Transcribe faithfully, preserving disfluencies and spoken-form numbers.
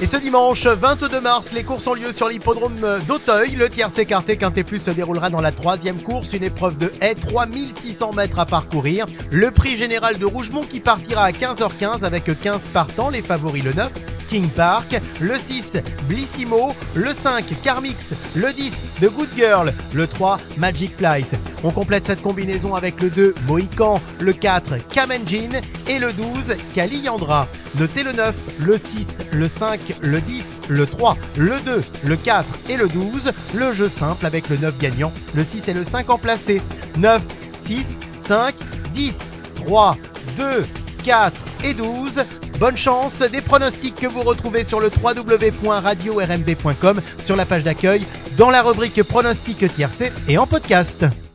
ce dimanche vingt-deux mars, les courses ont lieu sur l'hippodrome d'Auteuil. Le tiercé quarté Quintet Plus se déroulera dans la troisième course, une épreuve de haie, trois mille six cents mètres à parcourir. Le prix général de Rougemont qui partira à quinze heures quinze avec quinze partants, les favoris le neuf. King Park, le six Blissimo, le cinq Carmix, le dix The Good Girl, le trois Magic Flight. On complète cette combinaison avec le deux Mohican, le quatre Kamenjin et le douze Kaliandra. Notez le neuf, le six, le cinq, le dix, le trois, le deux, le quatre et le douze. Le jeu simple avec le neuf gagnant, le six et le cinq en placé. neuf, six, cinq, dix, trois, deux, quatre et douze. Bonne chance, des pronostics que vous retrouvez sur le w w w point radio r m b point com, sur la page d'accueil, dans la rubrique pronostics tiercé et en podcast.